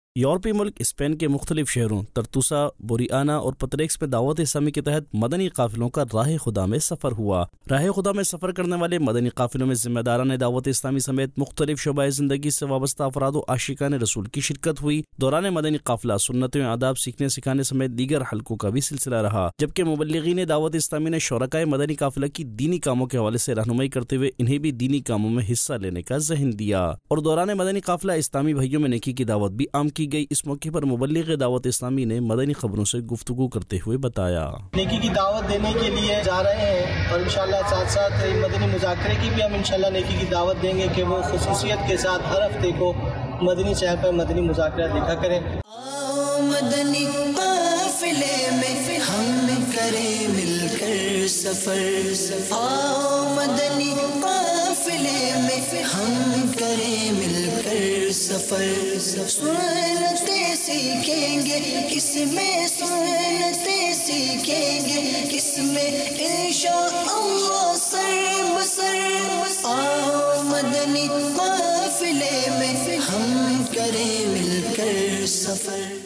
یورپی ملک اسپین کے مختلف شہروں ترتوسا، بوریانا اور پتریکس میں دعوت اسلامی کے تحت مدنی قافلوں کا راہ خدا میں سفر ہوا۔ راہ خدا میں سفر کرنے والے مدنی قافلوں میں ذمہ داران دعوت اسلامی سمیت مختلف شعبۂ زندگی سے وابستہ افراد و عاشقان رسول کی شرکت ہوئی۔ دوران مدنی قافلہ سنتوں و آداب سیکھنے سکھانے سمیت دیگر حلقوں کا بھی سلسلہ رہا، جبکہ مبلغین دعوت اسلامی نے شرکائے مدنی قافلہ کی دینی کاموں کے حوالے سے رہنمائی کرتے ہوئے انہیں بھی دینی کاموں میں حصہ لینے کا ذہن دیا، اور دوران مدنی قافلہ اسلامی بھائیوں میں نیکی کی دعوت بھی عام کی گئی۔ اس موقع پر مبلغ دعوت اسلامی نے مدنی خبروں سے گفتگو کرتے ہوئے بتایا، نیکی کی دعوت دینے کے لیے جا رہے ہیں، اور انشاءاللہ ساتھ ساتھ مدنی مذاکرے کی بھی ہم انشاءاللہ نیکی کی دعوت دیں گے کہ وہ خصوصیت کے ساتھ ہر ہفتے کو مدنی چینل پر مدنی مذاکرہ دیکھا کریں۔ مدنی قافلے میں ہم کریں مل کر سفر، آؤ مدنی قافلے میں ہم کریں مل کر سفر، سنتے سیکھیں گے اس میں، سنتے سیکھیں گے اس میں انشاءاللہ سر بسر، آؤ مدنی قافلے میں ہم کریں مل کر سفر۔